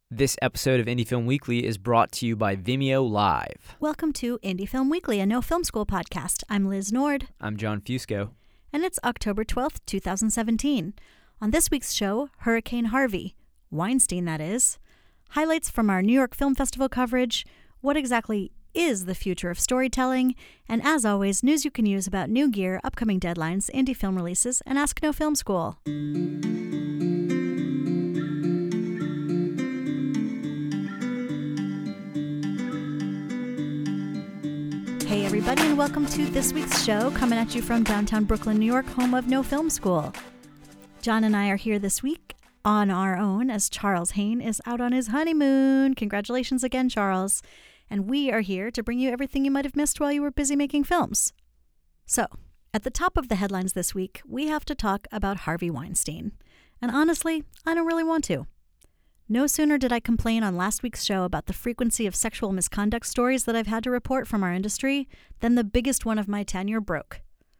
This episode of Indie Film Weekly is brought to you by Vimeo Live. Welcome to Indie Film Weekly, a No Film School podcast. I'm Liz Nord. I'm John Fusco. And it's October 12th, 2017. On this week's show, Hurricane Harvey. Weinstein, that is. Highlights from our New York Film Festival coverage, what exactly is the future of storytelling, and as always, news you can use about new gear, upcoming deadlines, indie film releases, and Ask No Film School. Hey everybody, and welcome to this week's show, coming at you from downtown Brooklyn, New York, home of No Film School. John and I are here this week on our own as Charles Hain is out on his honeymoon. Congratulations again, Charles. And we are here to bring you everything you might have missed while you were busy making films. So, at the top of the headlines this week, we have to talk about Harvey Weinstein. And honestly, I don't really want to. No sooner did I complain on last week's show about the frequency of sexual misconduct stories that I've had to report from our industry than the biggest one of my tenure broke.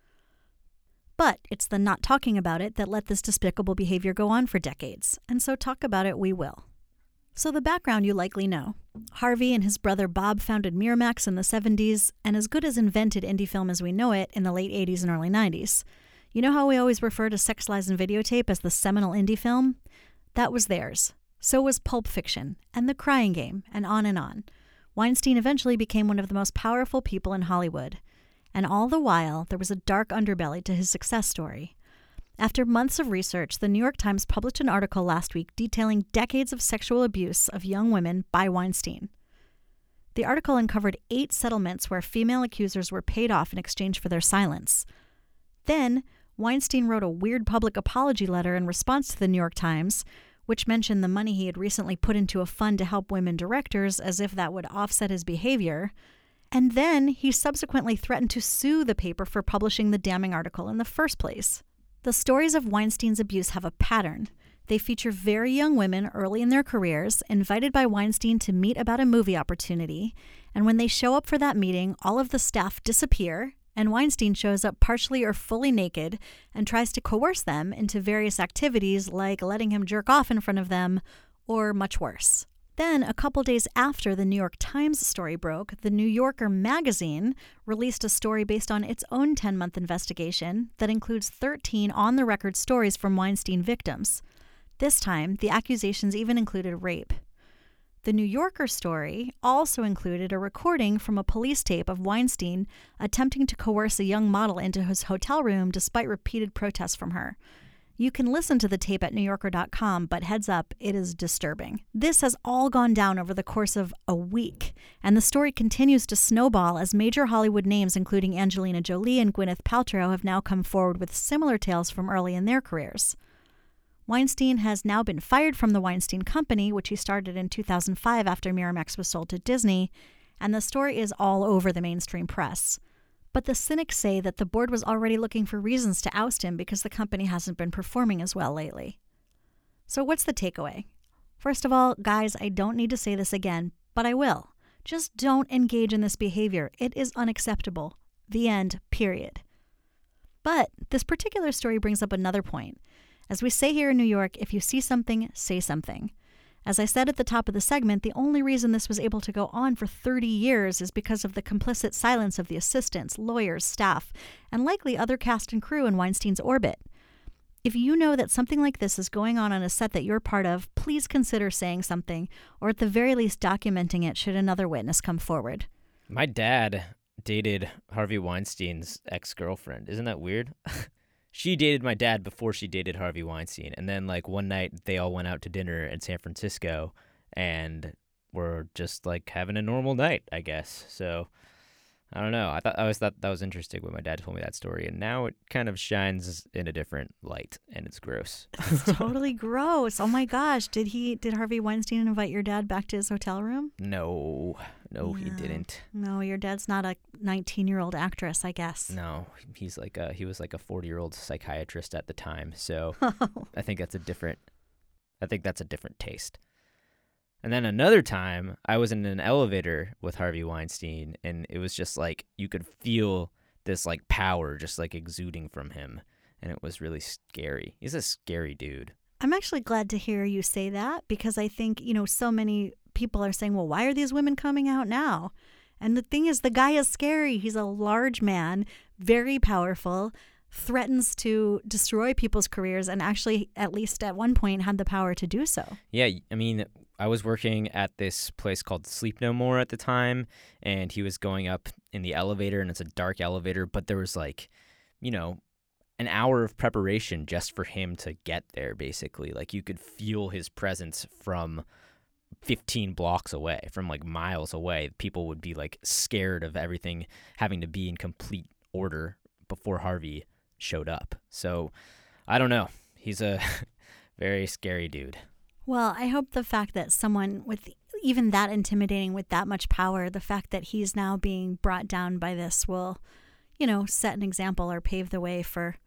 But it's the not talking about it that let this despicable behavior go on for decades, and so talk about it we will. So the background you likely know. Harvey and his brother Bob founded Miramax in the 70s, and as good as invented indie film as we know it in the late 80s and early 90s. You know how we always refer to Sex, Lies, and Videotape as the seminal indie film? That was theirs. So was Pulp Fiction, and The Crying Game, and on and on. Weinstein eventually became one of the most powerful people in Hollywood. And all the while, there was a dark underbelly to his success story. After months of research, the New York Times published an article last week detailing decades of sexual abuse of young women by Weinstein. The article uncovered 8 settlements where female accusers were paid off in exchange for their silence. Then, Weinstein wrote a weird public apology letter in response to the New York Times, which mentioned the money he had recently put into a fund to help women directors as if that would offset his behavior. And then he subsequently threatened to sue the paper for publishing the damning article in the first place. The stories of Weinstein's abuse have a pattern. They feature very young women early in their careers, invited by Weinstein to meet about a movie opportunity, and when they show up for that meeting, all of the staff disappear, and Weinstein shows up partially or fully naked and tries to coerce them into various activities like letting him jerk off in front of them, or much worse. Then, a couple days after the New York Times story broke, the New Yorker magazine released a story based on its own 10-month investigation that includes 13 on-the-record stories from Weinstein victims. This time, the accusations even included rape. The New Yorker story also included a recording from a police tape of Weinstein attempting to coerce a young model into his hotel room despite repeated protests from her. You can listen to the tape at NewYorker.com, but heads up, it is disturbing. This has all gone down over the course of a week, and the story continues to snowball as major Hollywood names, including Angelina Jolie and Gwyneth Paltrow, have now come forward with similar tales from early in their careers. Weinstein has now been fired from the Weinstein Company, which he started in 2005 after Miramax was sold to Disney, and the story is all over the mainstream press. But the cynics say that the board was already looking for reasons to oust him because the company hasn't been performing as well lately. So what's the takeaway? First of all, guys, I don't need to say this again, but I will. Just don't engage in this behavior. It is unacceptable. The end, period. But this particular story brings up another point. As we say here in New York, if you see something, say something. As I said at the top of the segment, the only reason this was able to go on for 30 years is because of the complicit silence of the assistants, lawyers, staff, and likely other cast and crew in Weinstein's orbit. If you know that something like this is going on a set that you're part of, please consider saying something, or at the very least documenting it should another witness come forward. My dad dated Harvey Weinstein's ex-girlfriend. Isn't that weird? She dated my dad before she dated Harvey Weinstein. And then, one night, they all went out to dinner in San Francisco and were just, having a normal night, I guess. So, I don't know. I always thought that was interesting when my dad told me that story. And now it kind of shines in a different light, and it's gross. It's totally gross. Oh, my gosh. Did Harvey Weinstein invite your dad back to his hotel room? No, he didn't. No, your dad's not a 19-year-old actress, I guess. No, he was like a 40-year-old psychiatrist at the time. So I think that's a different taste. And then another time, I was in an elevator with Harvey Weinstein, and it was just you could feel this power just exuding from him, and it was really scary. He's a scary dude. I'm actually glad to hear you say that because I think, so many people are saying, well, why are these women coming out now? And the thing is, the guy is scary. He's a large man, very powerful, threatens to destroy people's careers, and actually, at least at one point, had the power to do so. Yeah, I mean, I was working at this place called Sleep No More at the time, and he was going up in the elevator, and it's a dark elevator, but there was an hour of preparation just for him to get there, basically. Like, you could feel his presence from 15 blocks away, from miles away. People would be scared of everything having to be in complete order before Harvey showed up. So I don't know. He's a very scary dude. Well, I hope the fact that someone with even that intimidating, with that much power, the fact that he's now being brought down by this will, set an example or pave the way for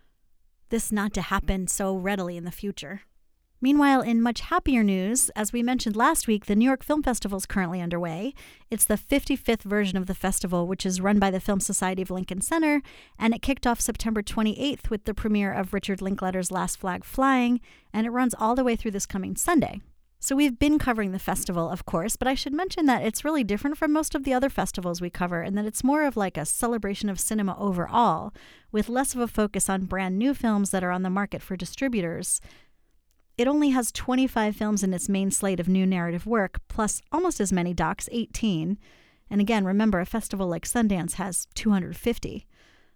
this not to happen so readily in the future. Meanwhile, in much happier news, as we mentioned last week, the New York Film Festival is currently underway. It's the 55th version of the festival, which is run by the Film Society of Lincoln Center, and it kicked off September 28th with the premiere of Richard Linklater's Last Flag Flying, and it runs all the way through this coming Sunday. So we've been covering the festival, of course, but I should mention that it's really different from most of the other festivals we cover, and that it's more of a celebration of cinema overall, with less of a focus on brand new films that are on the market for distributors. It only has 25 films in its main slate of new narrative work, plus almost as many docs, 18. And again, remember, a festival like Sundance has 250.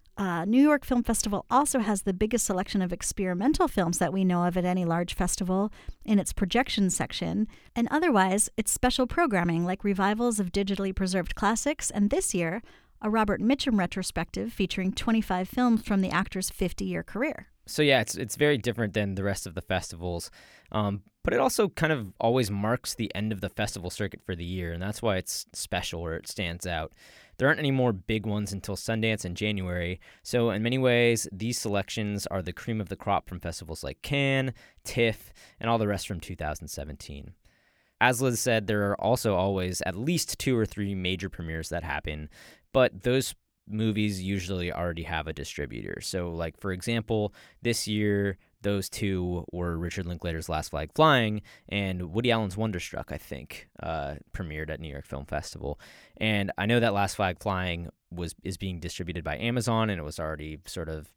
New York Film Festival also has the biggest selection of experimental films that we know of at any large festival in its projection section, and otherwise, it's special programming like revivals of digitally preserved classics, and this year, a Robert Mitchum retrospective featuring 25 films from the actor's 50-year career. So yeah, it's very different than the rest of the festivals, but it also kind of always marks the end of the festival circuit for the year, and that's why it's special or it stands out. There aren't any more big ones until Sundance in January, so in many ways, these selections are the cream of the crop from festivals like Cannes, TIFF, and all the rest from 2017. As Liz said, there are also always at least 2 or 3 major premieres that happen, but those movies usually already have a distributor. So, for example, this year, those 2 were Richard Linklater's Last Flag Flying and Woody Allen's Wonderstruck, I think, premiered at New York Film Festival. And I know that Last Flag Flying is being distributed by Amazon, and it was already sort of,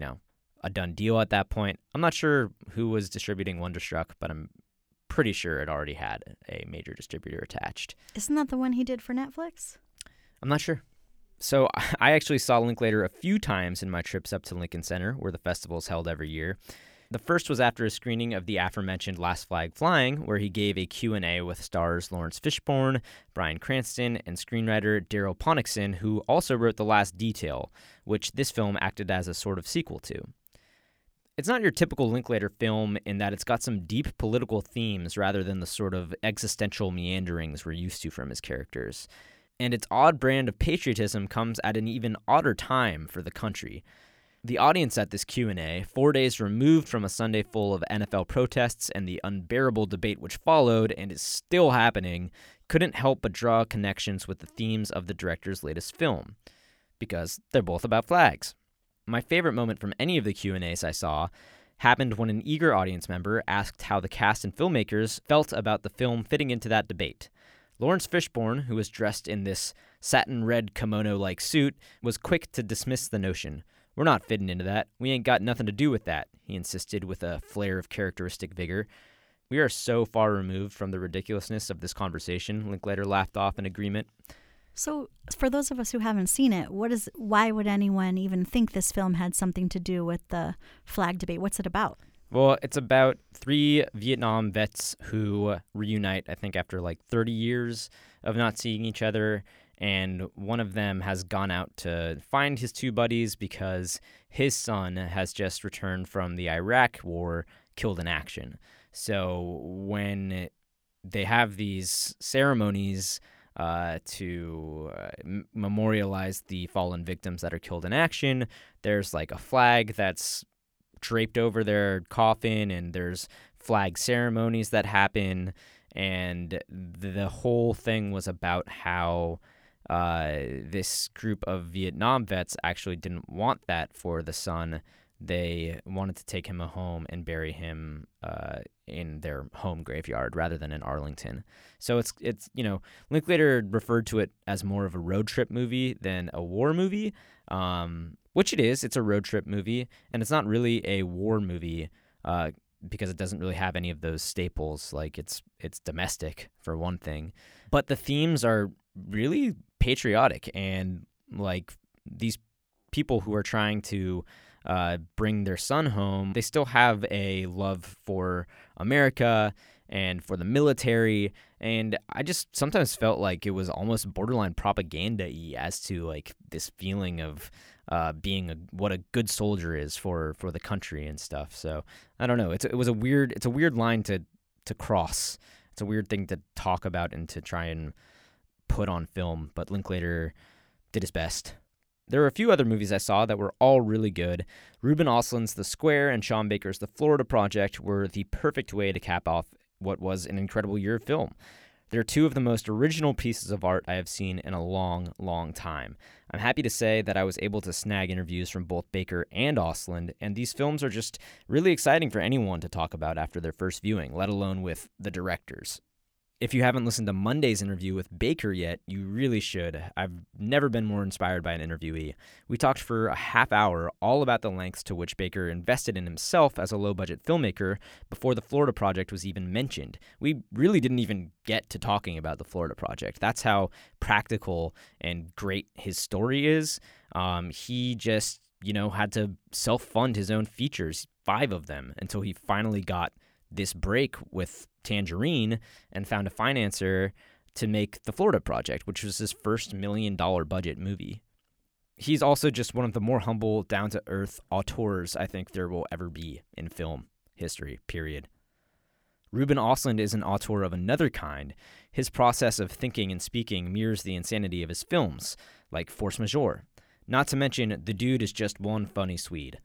a done deal at that point. I'm not sure who was distributing Wonderstruck, but I'm pretty sure it already had a major distributor attached. Isn't that the one he did for Netflix? I'm not sure. So I actually saw Linklater a few times in my trips up to Lincoln Center, where the festival is held every year. The first was after a screening of the aforementioned Last Flag Flying, where he gave a Q&A with stars Lawrence Fishburne, Bryan Cranston, and screenwriter Darryl Ponnickson, who also wrote The Last Detail, which this film acted as a sort of sequel to. It's not your typical Linklater film in that it's got some deep political themes rather than the sort of existential meanderings we're used to from his characters. And its odd brand of patriotism comes at an even odder time for the country. The audience at this Q&A, 4 days removed from a Sunday full of NFL protests and the unbearable debate which followed and is still happening, couldn't help but draw connections with the themes of the director's latest film, because they're both about flags. My favorite moment from any of the Q&As I saw happened when an eager audience member asked how the cast and filmmakers felt about the film fitting into that debate. Lawrence Fishburne, who was dressed in this satin red kimono-like suit, was quick to dismiss the notion. "We're not fitting into that. We ain't got nothing to do with that," he insisted with a flare of characteristic vigor. "We are so far removed from the ridiculousness of this conversation," Linklater laughed off in agreement. So, for those of us who haven't seen it, why would anyone even think this film had something to do with the flag debate? What's it about? Well, it's about 3 Vietnam vets who reunite, I think, after 30 years of not seeing each other. And one of them has gone out to find his 2 buddies because his son has just returned from the Iraq War, killed in action. So when they have these ceremonies to memorialize the fallen victims that are killed in action, there's a flag that's draped over their coffin, and there's flag ceremonies that happen, and the whole thing was about how this group of Vietnam vets actually didn't want that for the son they wanted to take him home and bury him in their home graveyard rather than in Arlington. So it's Linklater referred to it as more of a road trip movie than a war movie, which it is. It's a road trip movie, and it's not really a war movie because it doesn't really have any of those staples. Like it's domestic for one thing, but the themes are really patriotic, and like these people who are trying to bring their son home, they still have a love for America and for the military. And I just sometimes felt like it was almost borderline propaganda-y as to like this feeling of being what a good soldier is for the country and stuff. So I don't know. It's a weird line to cross. It's a weird thing to talk about and to try and put on film. But Linklater did his best. There were a few other movies I saw that were all really good. Ruben Östlund's The Square and Sean Baker's The Florida Project were the perfect way to cap off what was an incredible year of film. They're two of the most original pieces of art I have seen in a long, long time. I'm happy to say that I was able to snag interviews from both Baker and Östlund, and these films are just really exciting for anyone to talk about after their first viewing, let alone with the directors. If you haven't listened to Monday's interview with Baker yet, you really should. I've never been more inspired by an interviewee. We talked for a half hour all about the lengths to which Baker invested in himself as a low-budget filmmaker before the Florida Project was even mentioned. We really didn't even get to talking about the Florida Project. That's how practical and great his story is. He just, had to self-fund his own features, 5 of them, until he finally got this break with Tangerine and found a financer to make the Florida Project, which was his first $1 million budget movie. He's also just one of the more humble, down-to-earth auteurs I think there will ever be in film history, period. Ruben Östlund is an auteur of another kind. His process of thinking and speaking mirrors the insanity of his films, like Force Majeure. Not to mention, the dude is just one funny Swede.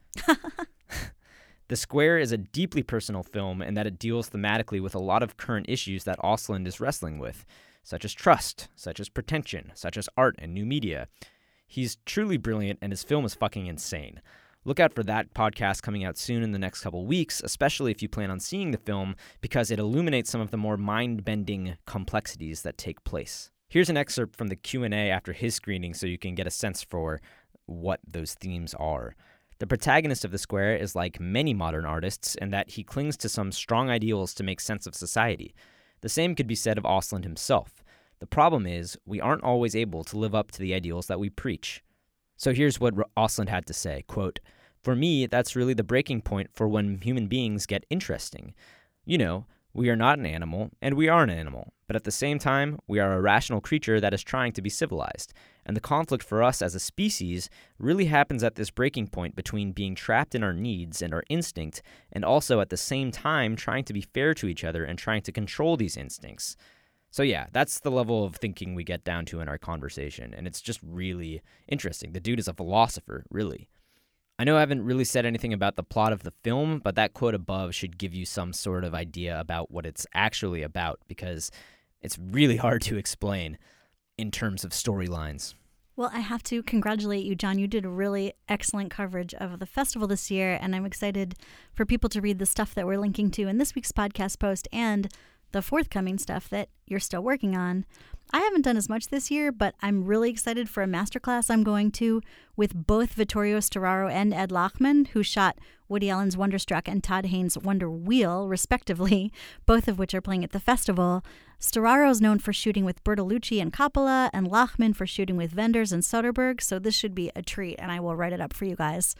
The Square is a deeply personal film in that it deals thematically with a lot of current issues that Östlund is wrestling with, such as trust, such as pretension, such as art and new media. He's truly brilliant, and his film is fucking insane. Look out for that podcast coming out soon in the next couple weeks, especially if you plan on seeing the film, because it illuminates some of the more mind-bending complexities that take place. Here's an excerpt from the Q&A after his screening so you can get a sense for what those themes are. The protagonist of The Square is like many modern artists in that he clings to some strong ideals to make sense of society. The same could be said of Östlund himself. The problem is, we aren't always able to live up to the ideals that we preach. So here's what Östlund had to say, quote, "For me, that's really the breaking point for when human beings get interesting. We are not an animal, and we are an animal, but at the same time, we are a rational creature that is trying to be civilized. And the conflict for us as a species really happens at this breaking point between being trapped in our needs and our instinct, and also at the same time trying to be fair to each other and trying to control these instincts." So yeah, that's the level of thinking we get down to in our conversation, and it's just really interesting. The dude is a philosopher, really. I know I haven't really said anything about the plot of the film, but that quote above should give you some sort of idea about what it's actually about, because it's really hard to explain in terms of storylines. Well, I have to congratulate you, John. You did a really excellent coverage of the festival this year, and I'm excited for people to read the stuff that we're linking to in this week's podcast post and the forthcoming stuff that you're still working on. I haven't done as much this year, but I'm really excited for a masterclass I'm going to with both Vittorio Storaro and Ed Lachman, who shot Woody Allen's Wonderstruck and Todd Haynes' Wonder Wheel, respectively, both of which are playing at the festival. Storaro is known for shooting with Bertolucci and Coppola, and Lachman for shooting with Wenders and Soderbergh, so this should be a treat, and I will write it up for you guys.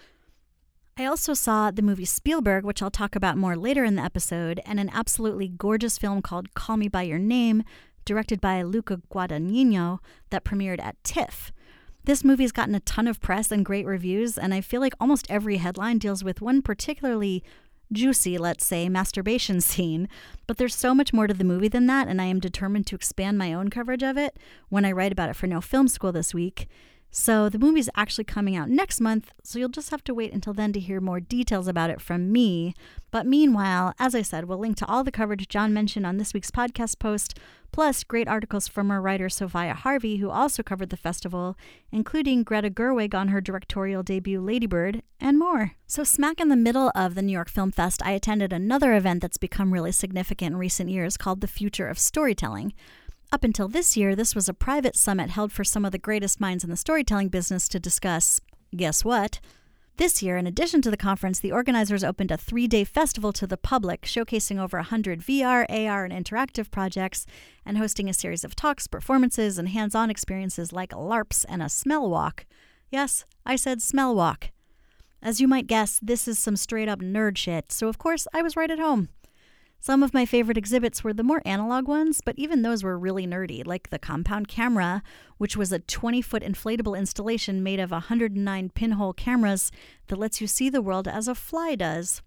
I also saw the movie Spielberg, which I'll talk about more later in the episode, and an absolutely gorgeous film called Call Me By Your Name, directed by Luca Guadagnino, that premiered at TIFF. This movie's gotten a ton of press and great reviews, and I feel like almost every headline deals with one particularly juicy, let's say, masturbation scene. But there's so much more to the movie than that, and I am determined to expand my own coverage of it when I write about it for No Film School this week. So the movie's actually coming out next month, so you'll just have to wait until then to hear more details about it from me. But meanwhile, as I said, we'll link to all the coverage John mentioned on this week's podcast post, plus great articles from our writer Sophia Harvey, who also covered the festival, including Greta Gerwig on her directorial debut Lady Bird, and more. So smack in the middle of the New York Film Fest, I attended another event that's become really significant in recent years called The Future of Storytelling. Up until this year, this was a private summit held for some of the greatest minds in the storytelling business to discuss, guess what? This year, in addition to the conference, the organizers opened a 3-day festival to the public, showcasing over 100 VR, AR, and interactive projects, and hosting a series of talks, performances, and hands-on experiences like LARPs and a smell walk. Yes, I said smell walk. As you might guess, this is some straight-up nerd shit, so of course I was right at home. Some of my favorite exhibits were the more analog ones, but even those were really nerdy, like the Compound Camera, which was a 20-foot inflatable installation made of 109 pinhole cameras that lets you see the world as a fly does.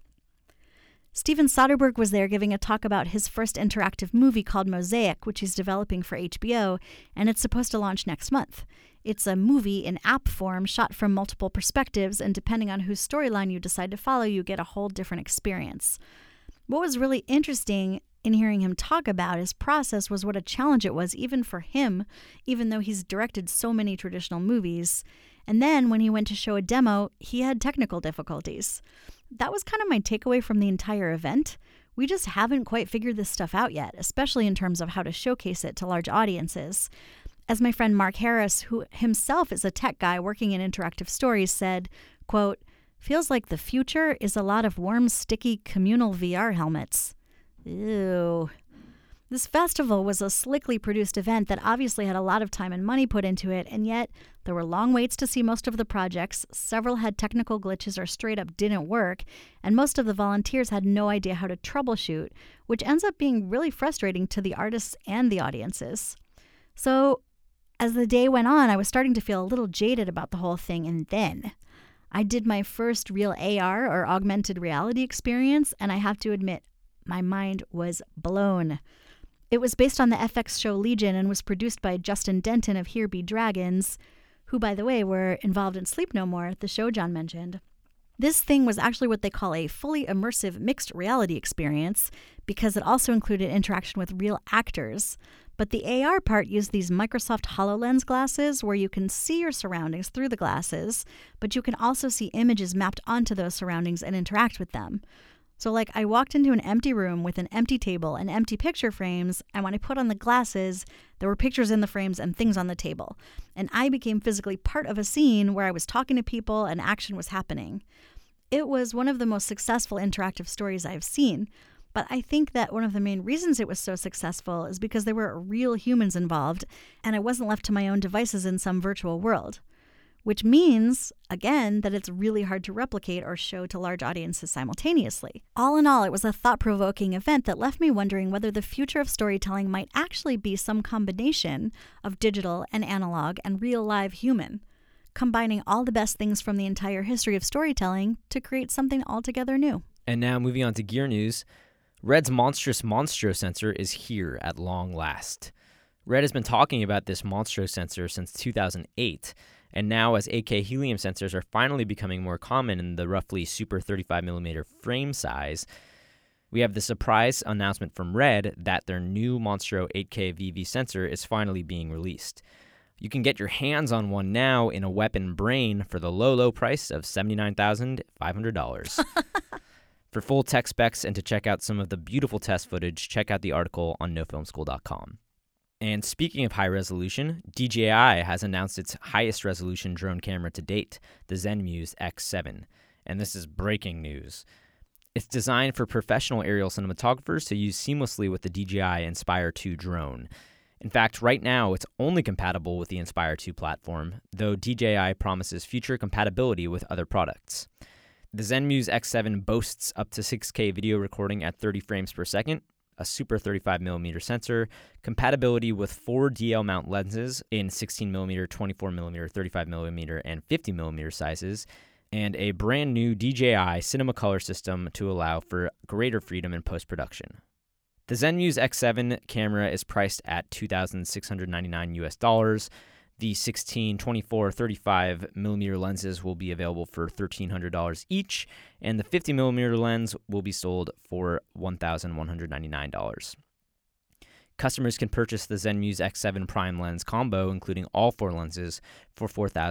Steven Soderbergh was there giving a talk about his first interactive movie called Mosaic, which he's developing for HBO, and it's supposed to launch next month. It's a movie in app form shot from multiple perspectives, and depending on whose storyline you decide to follow, you get a whole different experience. What was really interesting in hearing him talk about his process was what a challenge it was even for him, even though he's directed so many traditional movies. And then when he went to show a demo, he had technical difficulties. That was kind of my takeaway from the entire event. We just haven't quite figured this stuff out yet, especially in terms of how to showcase it to large audiences. As my friend Mark Harris, who himself is a tech guy working in interactive stories, said, quote, "Feels like the future is a lot of warm, sticky, communal VR helmets." Ew. This festival was a slickly produced event that obviously had a lot of time and money put into it, and yet there were long waits to see most of the projects, several had technical glitches or straight up didn't work, and most of the volunteers had no idea how to troubleshoot, which ends up being really frustrating to the artists and the audiences. So, as the day went on, I was starting to feel a little jaded about the whole thing, and then I did my first real AR or augmented reality experience, and I have to admit, my mind was blown. It was based on the FX show Legion and was produced by Justin Denton of Here Be Dragons, who, by the way, were involved in Sleep No More, the show John mentioned. This thing was actually what they call a fully immersive mixed reality experience because it also included interaction with real actors. But the AR part used these Microsoft HoloLens glasses where you can see your surroundings through the glasses, but you can also see images mapped onto those surroundings and interact with them. So like I walked into an empty room with an empty table and empty picture frames, and when I put on the glasses, there were pictures in the frames and things on the table. And I became physically part of a scene where I was talking to people and action was happening. It was one of the most successful interactive stories I've seen, but I think that one of the main reasons it was so successful is because there were real humans involved, and I wasn't left to my own devices in some virtual world. Which means, again, that it's really hard to replicate or show to large audiences simultaneously. All in all, it was a thought-provoking event that left me wondering whether the future of storytelling might actually be some combination of digital and analog and real live human, combining all the best things from the entire history of storytelling to create something altogether new. And now moving on to gear news, Red's monstrous Monstro sensor is here at long last. Red has been talking about this Monstro sensor since 2008, and now as 8K helium sensors are finally becoming more common in the roughly super 35mm frame size, we have the surprise announcement from Red that their new Monstro 8K VV sensor is finally being released. You can get your hands on one now in a weapon brain for the low price of $79,500. For full tech specs and to check out some of the beautiful test footage, check out the article on nofilmschool.com. And speaking of high resolution, DJI has announced its highest resolution drone camera to date, the Zenmuse X7. And this is breaking news. It's designed for professional aerial cinematographers to use seamlessly with the DJI Inspire 2 drone. In fact, right now, it's only compatible with the Inspire 2 platform, though DJI promises future compatibility with other products. The Zenmuse X7 boasts up to 6K video recording at 30 frames per second, a super 35mm sensor, compatibility with 4 DL mount lenses in 16mm, 24mm, 35mm, and 50mm sizes, and a brand new DJI Cinema Color system to allow for greater freedom in post-production. The Zenmuse X7 camera is priced at $2,699 US. The 16, 24, 35 millimeter lenses will be available for $1,300 each, and the 50 millimeter lens will be sold for $1,199. Customers can purchase the Zenmuse X7 Prime lens combo, including all 4 lenses, for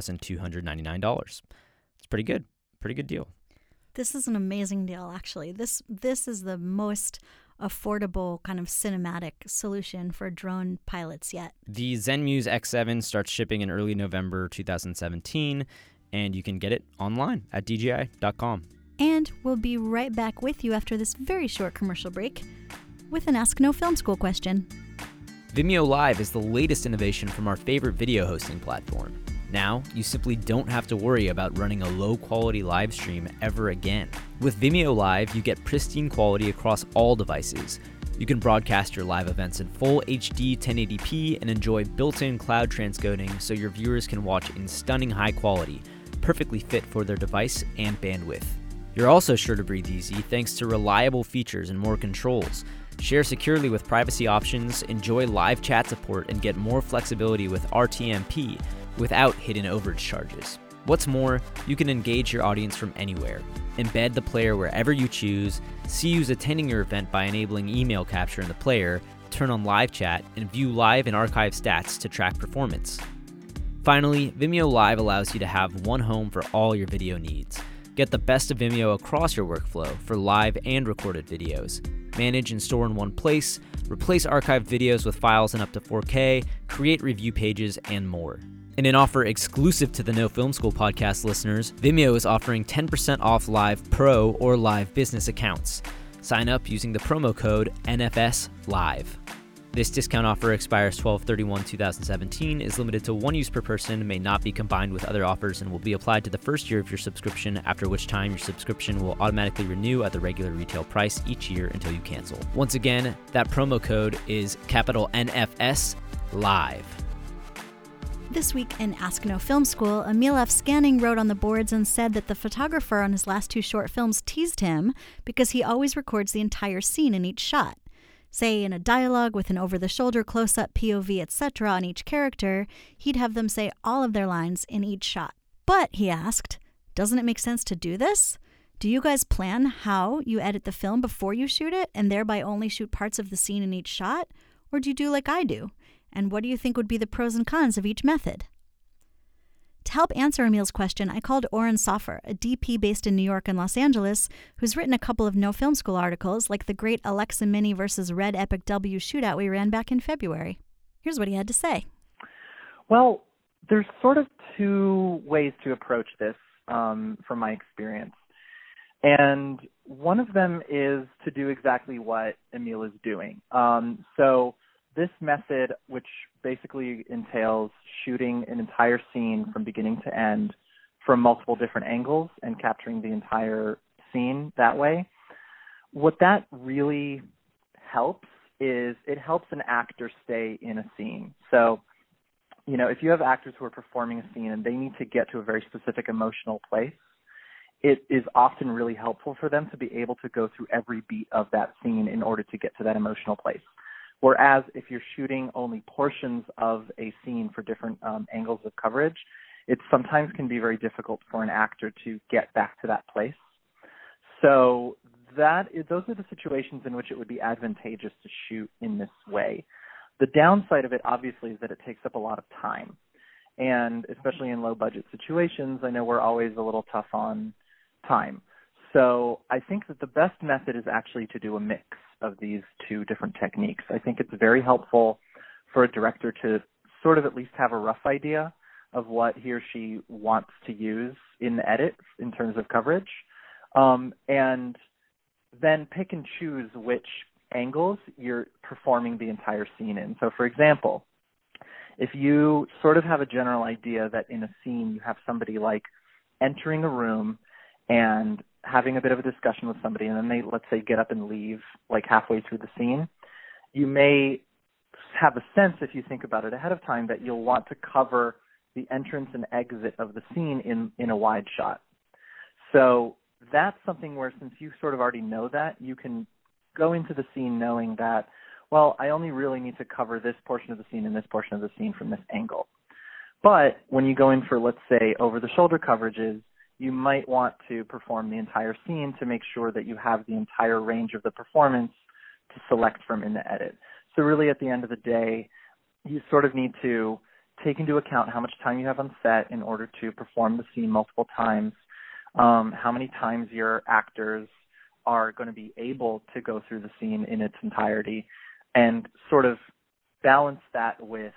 $4,299. It's pretty good. Pretty good deal. This is an amazing deal, actually. This is the most affordable kind of cinematic solution for drone pilots yet. The Zenmuse X7 starts shipping in early November 2017, and you can get it online at DJI.com. And we'll be right back with you after this very short commercial break with an Ask No Film School question. Vimeo Live is the latest innovation from our favorite video hosting platform. Now, you simply don't have to worry about running a low-quality live stream ever again. With Vimeo Live, you get pristine quality across all devices. You can broadcast your live events in full HD 1080p and enjoy built-in cloud transcoding so your viewers can watch in stunning high quality, perfectly fit for their device and bandwidth. You're also sure to breathe easy thanks to reliable features and more controls. Share securely with privacy options, enjoy live chat support, and get more flexibility with RTMP without hidden overage charges. What's more, you can engage your audience from anywhere, embed the player wherever you choose, see who's attending your event by enabling email capture in the player, turn on live chat, and view live and archive stats to track performance. Finally, Vimeo Live allows you to have one home for all your video needs. Get the best of Vimeo across your workflow for live and recorded videos. Manage and store in one place, replace archived videos with files in up to 4K, create review pages, and more. In an offer exclusive to the No Film School podcast listeners, Vimeo is offering 10% off Live Pro or Live Business accounts. Sign up using the promo code NFSLIVE. This discount offer expires 12/31/2017, is limited to one use per person, may not be combined with other offers, and will be applied to the first year of your subscription, after which time your subscription will automatically renew at the regular retail price each year until you cancel. Once again, that promo code is capital NFS LIVE. This week in Ask No Film School, Emil F. Scanning wrote on the boards and said that the photographer on his last 2 short films teased him because he always records the entire scene in each shot. Say in a dialogue with an over-the-shoulder close-up POV, etc. on each character, he'd have them say all of their lines in each shot. But, he asked, doesn't it make sense to do this? Do you guys plan how you edit the film before you shoot it and thereby only shoot parts of the scene in each shot? Or do you do like I do? And what do you think would be the pros and cons of each method? To help answer Emil's question, I called Oren Soffer, a DP based in New York and Los Angeles, who's written a couple of No Film School articles, like the great Alexa Mini versus Red Epic W shootout we ran back in February. Here's what he had to say. Well, there's sort of 2 ways to approach this from my experience. And one of them is to do exactly what Emil is doing. So this method, which basically entails shooting an entire scene from beginning to end from multiple different angles and capturing the entire scene that way, what that really helps is it helps an actor stay in a scene. So, you know, if you have actors who are performing a scene and they need to get to a very specific emotional place, it is often really helpful for them to be able to go through every beat of that scene in order to get to that emotional place. Whereas if you're shooting only portions of a scene for different angles of coverage, it sometimes can be very difficult for an actor to get back to that place. So those are the situations in which it would be advantageous to shoot in this way. The downside of it, obviously, is that it takes up a lot of time. And especially in low-budget situations, I know we're always a little tough on time. So I think that the best method is actually to do a mix of these 2 different techniques. I think it's very helpful for a director to sort of at least have a rough idea of what he or she wants to use in the edit in terms of coverage, and then pick and choose which angles you're performing the entire scene in. So, for example, if you sort of have a general idea that in a scene you have somebody like entering a room and having a bit of a discussion with somebody, and then they, let's say, get up and leave like halfway through the scene, you may have a sense, if you think about it ahead of time, that you'll want to cover the entrance and exit of the scene in a wide shot. So that's something where, since you sort of already know that, you can go into the scene knowing that, well, I only really need to cover this portion of the scene and this portion of the scene from this angle. But when you go in for, let's say, over-the-shoulder coverages, you might want to perform the entire scene to make sure that you have the entire range of the performance to select from in the edit. So really, at the end of the day, you sort of need to take into account how much time you have on set in order to perform the scene multiple times, how many times your actors are going to be able to go through the scene in its entirety, and sort of balance that with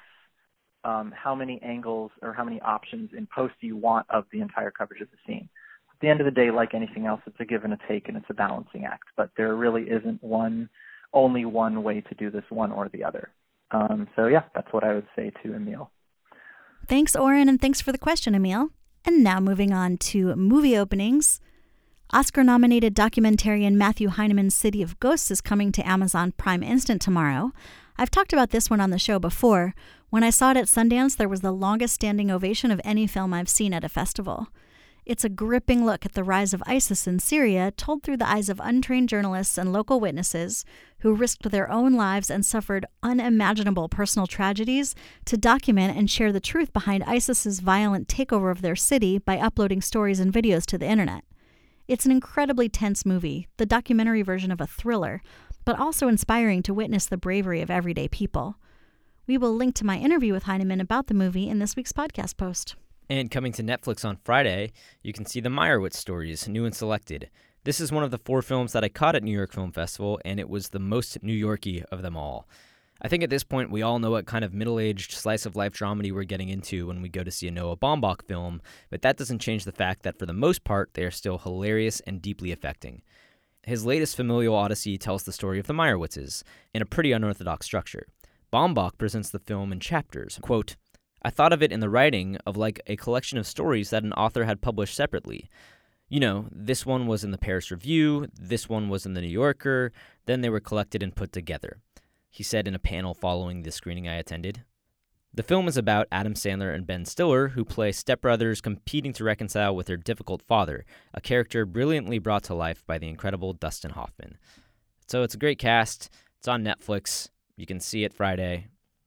how many angles or how many options in post you want of the entire coverage of the scene. At the end of the day, like anything else, it's a give and a take, and it's a balancing act. But there really isn't only one way to do this, one or the other. So yeah, that's what I would say to Emil. Thanks, Oren, and thanks for the question, Emil. And now moving on to movie openings. Oscar-nominated documentarian Matthew Heineman's City of Ghosts is coming to Amazon Prime Instant tomorrow. I've talked about this one on the show before. When I saw it at Sundance, there was the longest standing ovation of any film I've seen at a festival. It's a gripping look at the rise of ISIS in Syria, told through the eyes of untrained journalists and local witnesses who risked their own lives and suffered unimaginable personal tragedies to document and share the truth behind ISIS's violent takeover of their city by uploading stories and videos to the internet. It's an incredibly tense movie, the documentary version of a thriller, but also inspiring to witness the bravery of everyday people. We will link to my interview with Heineman about the movie in this week's podcast post. And coming to Netflix on Friday, you can see the Meyerowitz Stories, New and Selected. This is one of the 4 films that I caught at New York Film Festival, and it was the most New York-y of them all. I think at this point we all know what kind of middle-aged slice-of-life dramedy we're getting into when we go to see a Noah Baumbach film, but that doesn't change the fact that for the most part they are still hilarious and deeply affecting. His latest familial odyssey tells the story of the Meyerowitzes, in a pretty unorthodox structure. Baumbach presents the film in chapters. Quote, I thought of it in the writing of like a collection of stories that an author had published separately. You know, this one was in the Paris Review, this one was in the New Yorker, then they were collected and put together, he said in a panel following the screening I attended. The film is about Adam Sandler and Ben Stiller, who play stepbrothers competing to reconcile with their difficult father, a character brilliantly brought to life by the incredible Dustin Hoffman. So it's a great cast. It's on Netflix. You can see it Friday.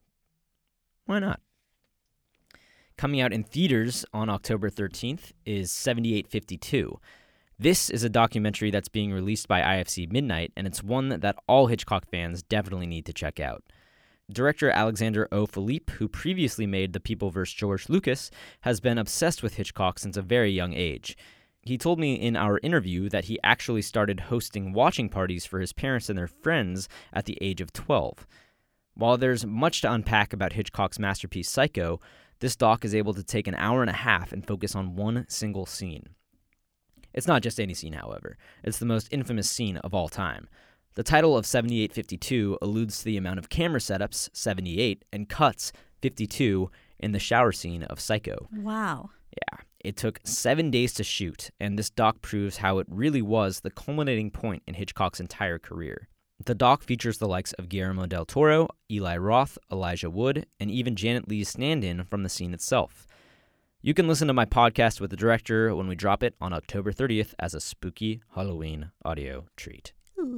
Why not? Coming out in theaters on October 13th is 7852. This is a documentary that's being released by IFC Midnight, and it's one that all Hitchcock fans definitely need to check out. Director Alexander O. Philippe, who previously made The People vs. George Lucas, has been obsessed with Hitchcock since a very young age. He told me in our interview that he actually started hosting watching parties for his parents and their friends at the age of 12. While there's much to unpack about Hitchcock's masterpiece Psycho, this doc is able to take an hour and a half and focus on one single scene. It's not just any scene, however. It's the most infamous scene of all time. The title of 7852 alludes to the amount of camera setups, 78, and cuts, 52, in the shower scene of Psycho. Wow. Yeah. It took 7 days to shoot, and this doc proves how it really was the culminating point in Hitchcock's entire career. The doc features the likes of Guillermo del Toro, Eli Roth, Elijah Wood, and even Janet Leigh's stand-in from the scene itself. You can listen to my podcast with the director when we drop it on October 30th as a spooky Halloween audio treat.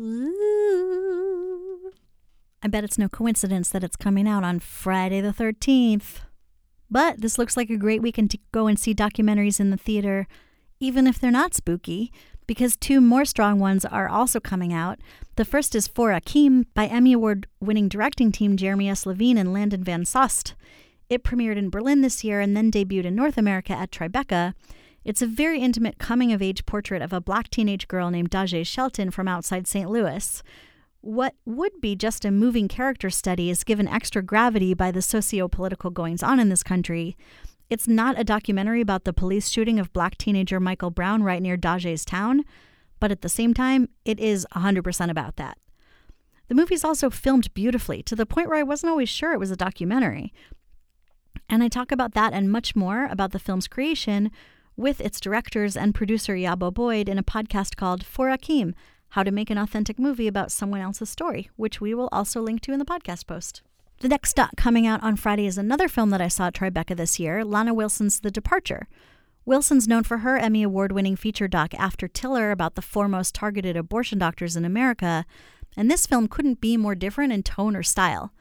Ooh. I bet it's no coincidence that it's coming out on Friday the 13th. But this looks like a great weekend to go and see documentaries in the theater, even if they're not spooky, because 2 more strong ones are also coming out. The first is For Akeem by Emmy Award-winning directing team Jeremy S. Levine and Landon Van Soest. It premiered in Berlin this year and then debuted in North America at Tribeca. It's a very intimate coming-of-age portrait of a black teenage girl named Dajae Shelton from outside St. Louis. What would be just a moving character study is given extra gravity by the socio-political goings-on in this country. It's not a documentary about the police shooting of black teenager Michael Brown right near Dajae's town, but at the same time, it is 100% about that. The movie's also filmed beautifully, to the point where I wasn't always sure it was a documentary. And I talk about that and much more about the film's creation with its directors and producer Yabo Boyd in a podcast called For Akeem, How to Make an Authentic Movie About Someone Else's Story, which we will also link to in the podcast post. The next doc coming out on Friday is another film that I saw at Tribeca this year, Lana Wilson's The Departure. Wilson's known for her Emmy Award-winning feature doc After Tiller about the foremost targeted abortion doctors in America, and this film couldn't be more different in tone or style.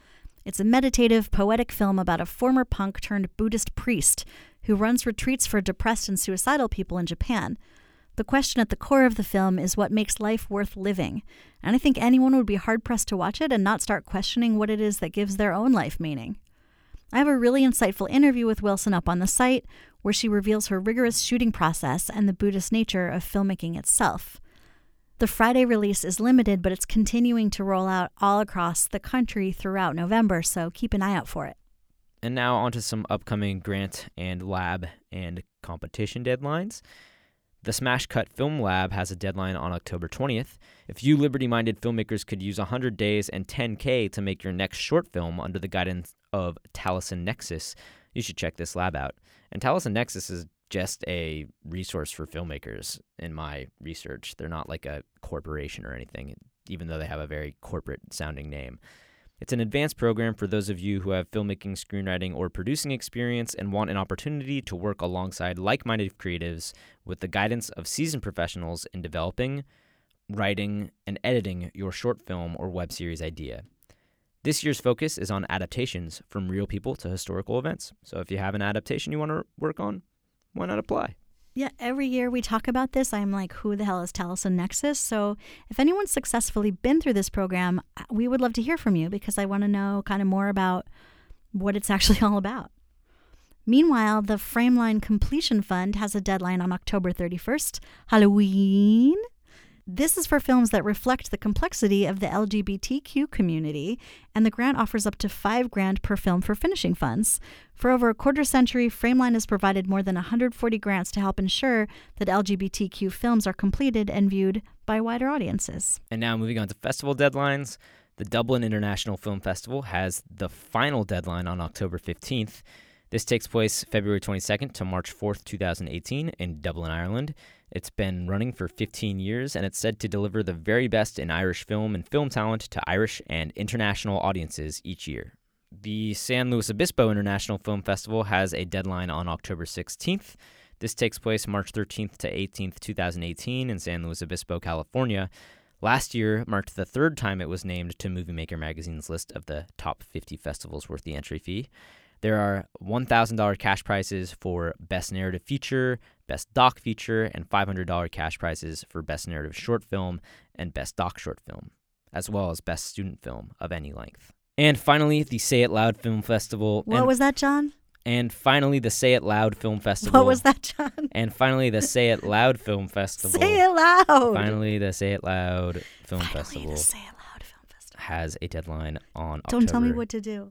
It's a meditative, poetic film about a former punk turned Buddhist priest who runs retreats for depressed and suicidal people in Japan. The question at the core of the film is what makes life worth living, and I think anyone would be hard-pressed to watch it and not start questioning what it is that gives their own life meaning. I have a really insightful interview with Wilson up on the site, where she reveals her rigorous shooting process and the Buddhist nature of filmmaking itself. The Friday release is limited, but it's continuing to roll out all across the country throughout November, so keep an eye out for it. And now on to some upcoming grant and lab and competition deadlines. The Smash Cut Film Lab has a deadline on October 20th. If you liberty-minded filmmakers could use 100 days and $10K to make your next short film under the guidance of Taliesin Nexus, you should check this lab out. And Taliesin Nexus is just a resource for filmmakers in my research. They're not like a corporation or anything, even though they have a very corporate-sounding name. It's an advanced program for those of you who have filmmaking, screenwriting, or producing experience and want an opportunity to work alongside like-minded creatives with the guidance of seasoned professionals in developing, writing, and editing your short film or web series idea. This year's focus is on adaptations from real people to historical events. So if you have an adaptation you want to work on, why not apply? Yeah, every year we talk about this, I'm like, who the hell is Taliesin Nexus? So if anyone's successfully been through this program, we would love to hear from you because I want to know kind of more about what it's actually all about. Meanwhile, the Frameline Completion Fund has a deadline on October 31st, Halloween. This is for films that reflect the complexity of the LGBTQ community, and the grant offers up to $5,000 per film for finishing funds. For over a quarter century, Frameline has provided more than 140 grants to help ensure that LGBTQ films are completed and viewed by wider audiences. And now moving on to festival deadlines, the Dublin International Film Festival has the final deadline on October 15th. This takes place February 22nd to March 4th, 2018 in Dublin, Ireland. It's been running for 15 years, and it's said to deliver the very best in Irish film and film talent to Irish and international audiences each year. The San Luis Obispo International Film Festival has a deadline on October 16th. This takes place March 13th to 18th, 2018 in San Luis Obispo, California. Last year marked the third time it was named to Movie Maker magazine's list of the top 50 festivals worth the entry fee. There are $1,000 cash prizes for Best Narrative Feature, Best Doc Feature, and $500 cash prizes for Best Narrative Short Film and Best Doc Short Film, as well as Best Student Film of any length. And finally, the Say It Loud Film Festival. What was that, John? And finally, the Say It Loud Film Festival. What was that, John? And finally, the Say It Loud Film Festival. Say it loud! Finally, the Say It Loud Film Festival The Say It Loud Film Festival has a deadline on October. Don't tell me what to do.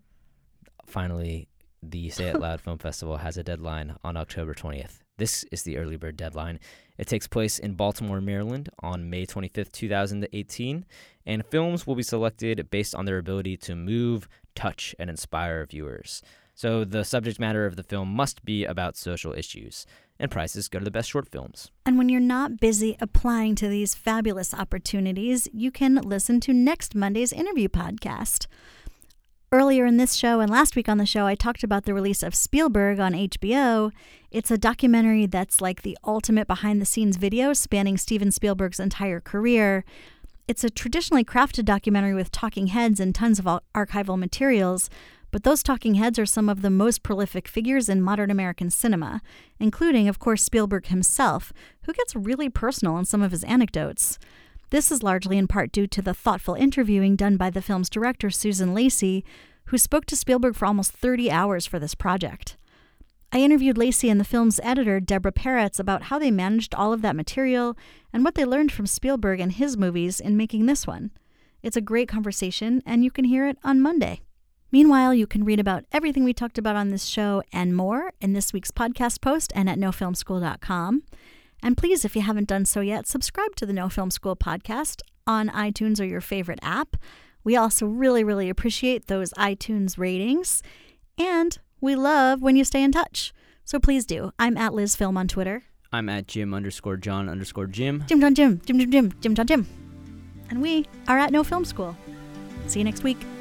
Finally, the Say It Loud Film Festival has a deadline on October 20th. This is the early bird deadline. It takes place in Baltimore, Maryland on May 25th, 2018, and films will be selected based on their ability to move, touch, and inspire viewers. So the subject matter of the film must be about social issues, and prizes go to the best short films. And when you're not busy applying to these fabulous opportunities, you can listen to next Monday's interview podcast. Earlier in this show and last week on the show, I talked about the release of Spielberg on HBO. It's a documentary that's like the ultimate behind-the-scenes video spanning Steven Spielberg's entire career. It's a traditionally crafted documentary with talking heads and tons of archival materials, but those talking heads are some of the most prolific figures in modern American cinema, including, of course, Spielberg himself, who gets really personal in some of his anecdotes. This is largely in part due to the thoughtful interviewing done by the film's director, Susan Lacey, who spoke to Spielberg for almost 30 hours for this project. I interviewed Lacey and the film's editor, Deborah Peretz, about how they managed all of that material and what they learned from Spielberg and his movies in making this one. It's a great conversation, and you can hear it on Monday. Meanwhile, you can read about everything we talked about on this show and more in this week's podcast post and at nofilmschool.com. And please, if you haven't done so yet, subscribe to the No Film School podcast on iTunes or your favorite app. We also really, really appreciate those iTunes ratings. And we love when you stay in touch. So please do. I'm at LizFilm on Twitter. I'm at Jim_John_Jim. Jim John Jim. Jim John Jim. And we are at No Film School. See you next week.